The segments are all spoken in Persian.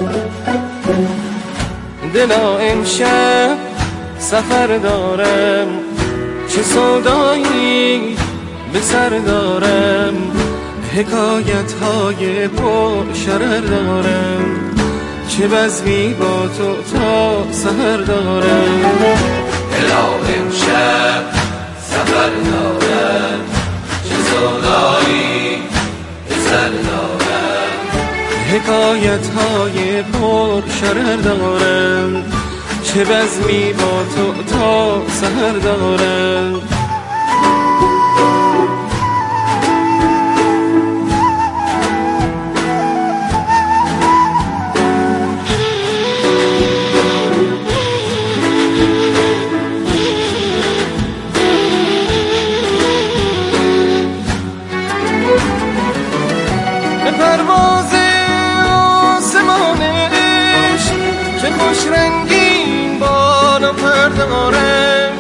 دلا امشب سفر دارم، چه سودایی به سر دارم، حکایت های پر شرر دارم، چه بزمی با تو تا سحر دارم. دلا امشب سفر دارم، چه سودایی به سر دارم، حکایت های پر شرر دارم، چه بزمی با تو تا سحر دارم. پرواز آسمانش چه خوش رنگین بالا پر دارم،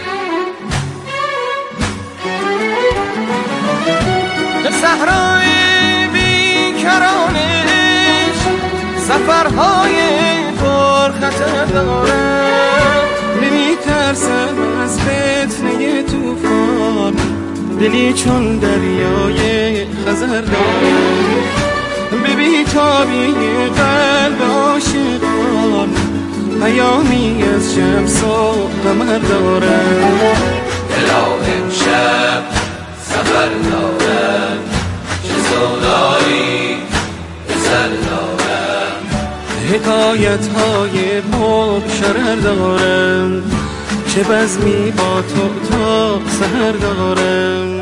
به صحرای بیکرانش سفرهای پر خطر دارم. نمیترسم از فتنه طوفان، دلی چون دریای خزر دارم، به بیتابی قلب عاشقان پیامی از شمس و قمر دارم. دلا امشب سفر دارم، چه سودایی به سر دارم، حکایت های پر شرر دارم، چه بزمی با تو تا سحر دارم.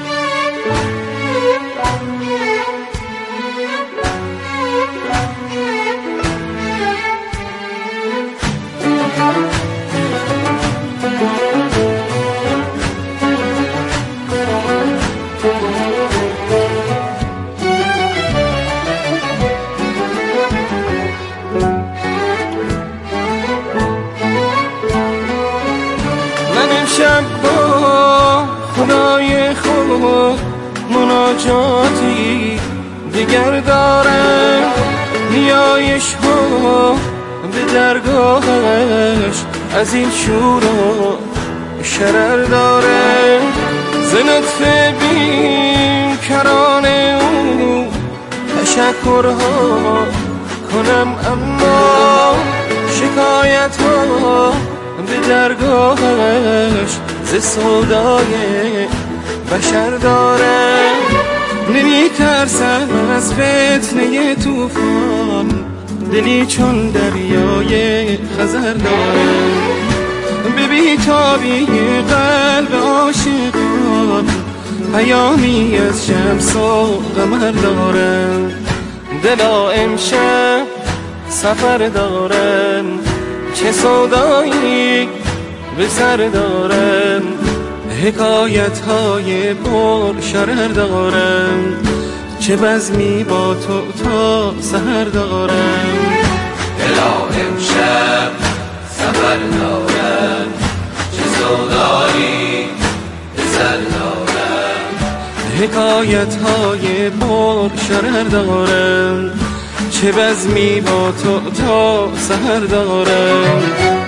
شب با خدای خود مناجاتی دیگر دارم، نیایش ها به درگاهش از این شور و شرر دارم، ز لطف بیکران او تشکرها کنم، اما شکایت ها به درگاهش ز سودای بشر دارم. نمیترسم از فتنه طوفان، دلی چون دریای خزر دارم، به بیتابی قلب عاشقان پیامی از شمس و قمر دارم. دلا امشب سفر دارم، چه سودایی به سر دارم، حکایت های پر شرر دارم، چه بزمی با تو تا سحر دارم. دلا امشب سفر دارم، چه سودایی به سر دارم، حکایت های پر شرر دارم، چه بزمی با تو تا سحر دارم.